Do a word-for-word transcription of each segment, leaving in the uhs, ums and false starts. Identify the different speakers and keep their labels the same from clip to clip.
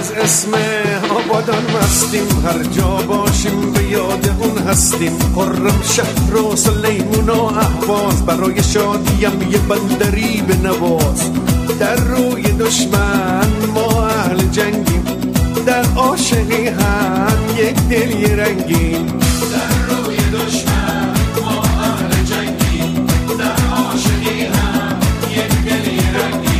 Speaker 1: از اسم آبادان مستیم، هر جا باشیم به یاد اون هستیم. خرم شهر و سلیمون و اهواز، برای شادیم یه بندری به نواز. در روی دشمن ما اهل جنگیم، در عاشقی هم یک دل یه رنگیم. در روی دشمن ما اهل جنگیم، در عاشقی هم یک دل یه رنگیم.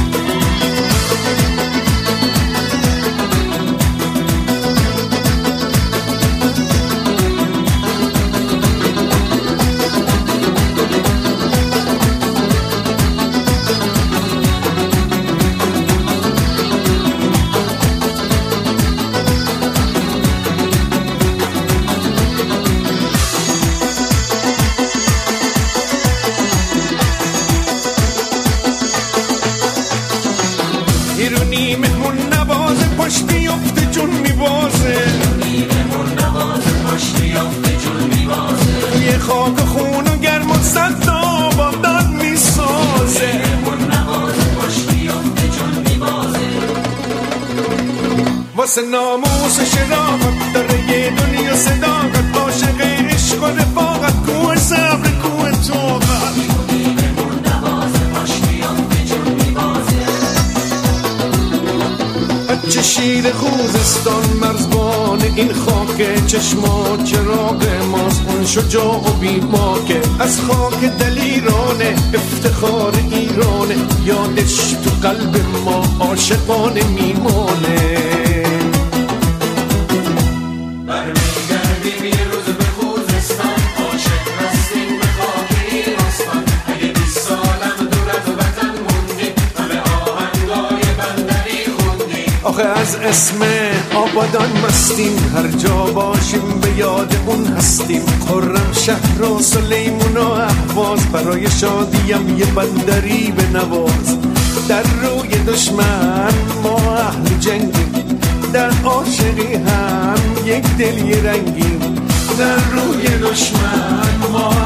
Speaker 1: ایرونی مهمون نوازه، پشت بیفته جون میبازه. ایرونی مهمون نوازه، پشت بیفته جون میبازه. یه خاک خون و گرم و سد آبادان میسازه. مهمون نوازه، پشت بیفته جون میبازه. واسه ناموس شرافت داره یه دنیا صداقت، عاشق عشق و رفاقت، کوه صبر کوه طاقت. ایرونی مهمون نوازه، پشت بیفته جون میبازه. چه شیر خوزستان مرزبان این خاک، چشما چراغ ماست اون شجاع و بیباکه. از خاک دلیرانه افتخار ایرانه، یادش تو قلب ما عاشقانه میمانه. برمیگردیم یه روز به خوزستان، عاشق هستیم به خاک ایرستان. اگه بیست سالم دور از وطن موندیم و به آهنگای بندری خوندیم. آخه از اسم آبادان مستیم، هر جا باشیم به یاد اون هستیم. خرم شهر و سلیمون و اهواز، برای شادیم یه بندری به نواز. در روی دشمن ما اهل جنگیم، در عاشقی هم یک دل یه رنگیم. در روی دشمن ما